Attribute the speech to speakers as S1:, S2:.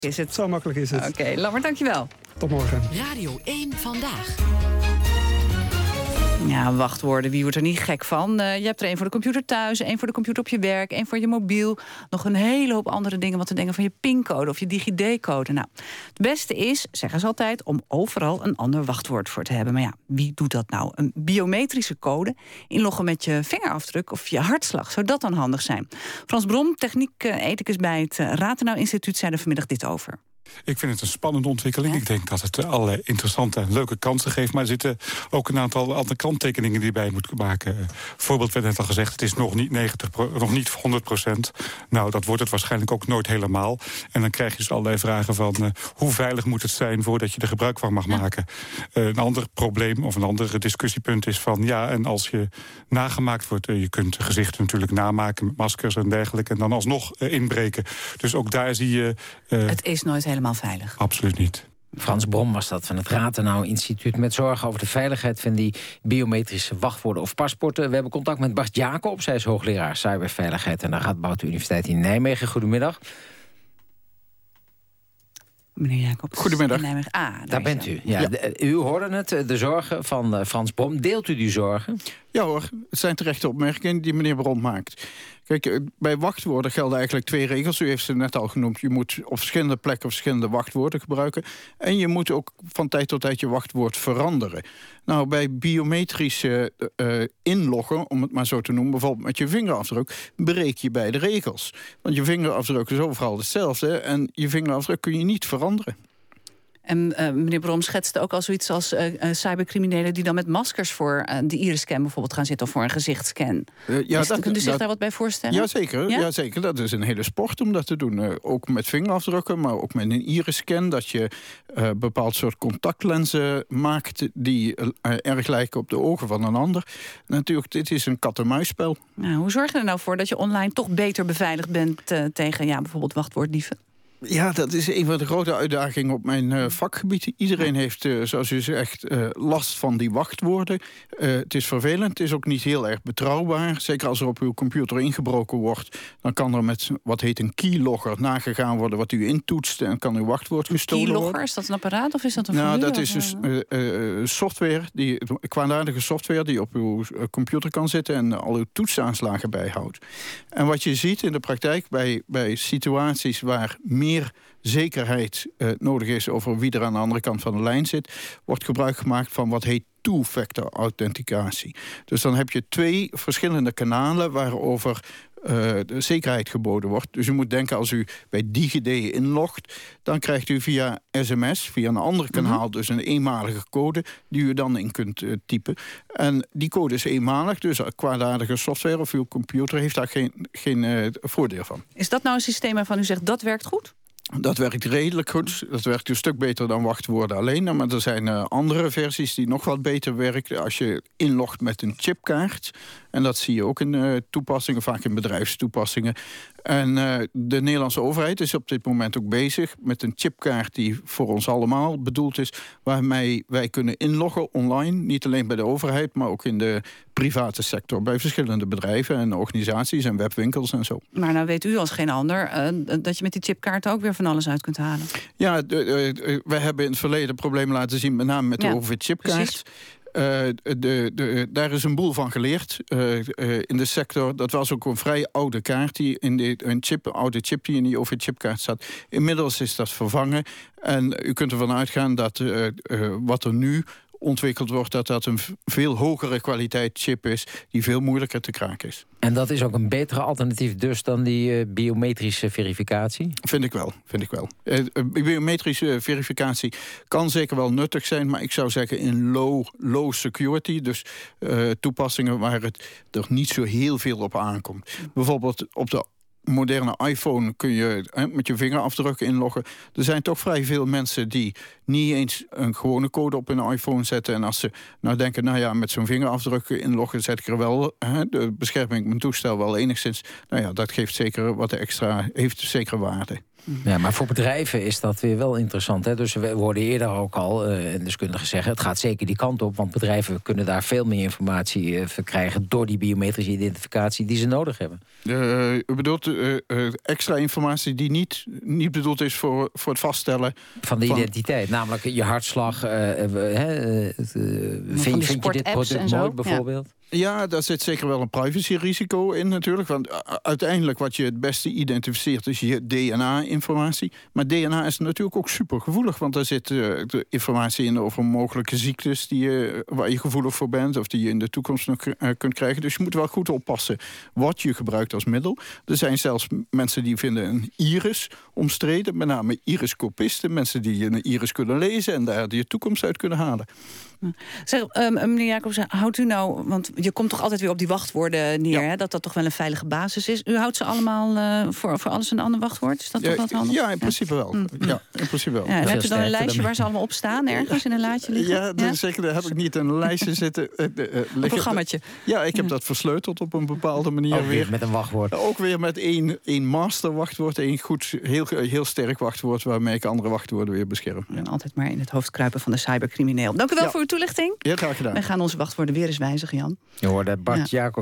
S1: Is het?
S2: Zo makkelijk is het.
S1: Oké, Lammert, dankjewel.
S2: Tot morgen.
S3: Radio 1 Vandaag.
S1: Ja, wachtwoorden, wie wordt er niet gek van? Je hebt er één voor de computer thuis, één voor de computer op je werk, één voor je mobiel. Nog een hele hoop andere dingen, wat te denken van je pincode of je DigiD-code. Nou, het beste is, zeggen ze altijd, om overal een ander wachtwoord voor te hebben. Maar ja, wie doet dat nou? Een biometrische code, inloggen met je vingerafdruk of je hartslag. Zou dat dan handig zijn? Frans Brom, techniek-ethicus bij het Rathenau Instituut, zei er vanmiddag dit over.
S4: Ik vind het een spannende ontwikkeling. Ja? Ik denk dat het allerlei interessante en leuke kansen geeft. Maar er zitten ook een aantal andere kanttekeningen die je bij moet maken. Voorbeeld werd net al gezegd, het is nog niet 100%. Nou, dat wordt het waarschijnlijk ook nooit helemaal. En dan krijg je dus allerlei vragen van hoe veilig moet het zijn voordat je er gebruik van mag maken. Een ander probleem of een ander discussiepunt is van ja, en als je nagemaakt wordt, je kunt gezichten natuurlijk namaken met maskers en dergelijke en dan alsnog inbreken. Dus ook daar zie je...
S1: het is nooit helemaal veilig.
S4: Absoluut niet.
S5: Frans Brom was dat van het Rathenau Instituut met zorgen over de veiligheid van die biometrische wachtwoorden of paspoorten. We hebben contact met Bart Jacobs, hij is hoogleraar cyberveiligheid aan de Radboud Universiteit in Nijmegen. Goedemiddag.
S1: Meneer Jacobs.
S6: Goedemiddag.
S5: Daar bent u. Ja. U hoorde het, de zorgen van Frans Brom. Deelt u die zorgen?
S6: Ja hoor, het zijn terechte opmerkingen die meneer Brom maakt. Kijk, bij wachtwoorden gelden eigenlijk 2 regels. U heeft ze net al genoemd. Je moet op verschillende plekken verschillende wachtwoorden gebruiken. En je moet ook van tijd tot tijd je wachtwoord veranderen. Nou, bij biometrische inloggen, om het maar zo te noemen, bijvoorbeeld met je vingerafdruk, breek je beide regels. Want je vingerafdruk is overal hetzelfde en je vingerafdruk kun je niet veranderen.
S1: En meneer Brom schetste ook al zoiets als cybercriminelen die dan met maskers voor de iris-scan bijvoorbeeld gaan zitten of voor een gezichtscan. Kunt u zich daar wat bij voorstellen?
S6: Jazeker, dat is een hele sport om dat te doen. Ook met vingerafdrukken, maar ook met een iris-scan. Dat je bepaald soort contactlenzen maakt die erg lijken op de ogen van een ander. Natuurlijk, dit is een kat-en-muisspel.
S1: Nou, hoe zorg je er nou voor dat je online toch beter beveiligd bent tegen bijvoorbeeld wachtwoorddieven?
S6: Ja, dat is een van de grote uitdagingen op mijn vakgebied. Iedereen heeft, zoals u zegt, last van die wachtwoorden. Het is vervelend, het is ook niet heel erg betrouwbaar. Zeker als er op uw computer ingebroken wordt, dan kan er met wat heet een keylogger nagegaan worden wat u intoetst en kan uw wachtwoord gestolen worden.
S1: Keylogger, is dat een apparaat of is dat een
S6: formule? Nou, dat is dus software, kwaadaardige software die op uw computer kan zitten en al uw toetsaanslagen bijhoudt. En wat je ziet in de praktijk bij situaties waar meer zekerheid nodig is over wie er aan de andere kant van de lijn zit, wordt gebruik gemaakt van wat heet two-factor authenticatie. Dus dan heb je 2 verschillende kanalen waarover de zekerheid geboden wordt. Dus u moet denken, als u bij DigiD inlogt, dan krijgt u via sms, via een ander kanaal, dus een eenmalige code die u dan in kunt typen. En die code is eenmalig, dus kwaadaardige software of uw computer heeft daar geen voordeel van.
S1: Is dat nou een systeem waarvan u zegt dat werkt goed?
S6: Dat werkt redelijk goed. Dat werkt een stuk beter dan wachtwoorden alleen. Maar er zijn andere versies die nog wat beter werken. Als je inlogt met een chipkaart. En dat zie je ook in toepassingen, vaak in bedrijfstoepassingen. En de Nederlandse overheid is op dit moment ook bezig met een chipkaart die voor ons allemaal bedoeld is, waarmee wij kunnen inloggen online. Niet alleen bij de overheid, maar ook in de private sector. Bij verschillende bedrijven en organisaties en webwinkels en zo.
S1: Maar nou weet u als geen ander dat je met die chipkaart ook weer van alles uit kunt halen.
S6: Ja, wij hebben in het verleden problemen laten zien, met name met de OV-chipkaart. Daar is een boel van geleerd in de sector. Dat was ook een vrij oude kaart, een oude chip die in die OV-chipkaart zat. Inmiddels is dat vervangen. En u kunt ervan uitgaan dat wat er nu ontwikkeld wordt, dat een veel hogere kwaliteit chip is die veel moeilijker te kraken is.
S5: En dat is ook een betere alternatief dus dan die biometrische verificatie?
S6: Vind ik wel. Biometrische verificatie kan zeker wel nuttig zijn, maar ik zou zeggen in low security, dus toepassingen waar het er niet zo heel veel op aankomt. Bijvoorbeeld op de moderne iPhone kun je met je vingerafdruk inloggen. Er zijn toch vrij veel mensen die niet eens een gewone code op hun iPhone zetten. En als ze nou denken, met zo'n vingerafdruk inloggen zet ik er wel de bescherming op mijn toestel wel enigszins. Dat geeft zeker wat extra, heeft zeker waarde.
S5: Ja, maar voor bedrijven is dat weer wel interessant. Hè? Dus we hoorden eerder ook al deskundigen zeggen, het gaat zeker die kant op, want bedrijven kunnen daar veel meer informatie verkrijgen door die biometrische identificatie die ze nodig hebben.
S6: U bedoelt extra informatie die niet bedoeld is voor het vaststellen
S5: van de identiteit, namelijk je hartslag. Vind je dit product mooi bijvoorbeeld?
S6: Ja, daar zit zeker wel een privacyrisico in natuurlijk. Want uiteindelijk wat je het beste identificeert is je DNA-informatie. Maar DNA is natuurlijk ook supergevoelig. Want daar zit de informatie in over mogelijke ziektes waar je gevoelig voor bent. Of die je in de toekomst nog kunt krijgen. Dus je moet wel goed oppassen wat je gebruikt als middel. Er zijn zelfs mensen die vinden een iris omstreden. Met name iriscopisten. Mensen die een iris kunnen lezen en daar je toekomst uit kunnen halen.
S1: Zeg, meneer Jacobs, houdt u nou, want je komt toch altijd weer op die wachtwoorden neer, hè, dat toch wel een veilige basis is. U houdt ze allemaal voor alles een ander wachtwoord? Is dat toch wat handig?
S6: Ja, in principe wel. Ja, in principe wel.
S1: Ja, hebt u dan een lijstje waar ze allemaal op staan, ergens in een laadje liggen?
S6: Ja, zeker. Daar heb ik niet een lijstje zitten.
S1: Een programmaatje.
S6: Ja, ik heb dat versleuteld op een bepaalde manier.
S5: Ook weer met een wachtwoord.
S6: Ook weer met één master wachtwoord. Één goed, heel sterk wachtwoord waarmee ik andere wachtwoorden weer bescherm.
S1: En altijd maar in het hoofd kruipen van de cybercrimineel. Dank u wel voor uw toelichting.
S6: Heel graag gedaan.
S1: Wij gaan onze wachtwoorden weer eens wijzigen, Jan.
S5: Je hoorde Bart Jacobs.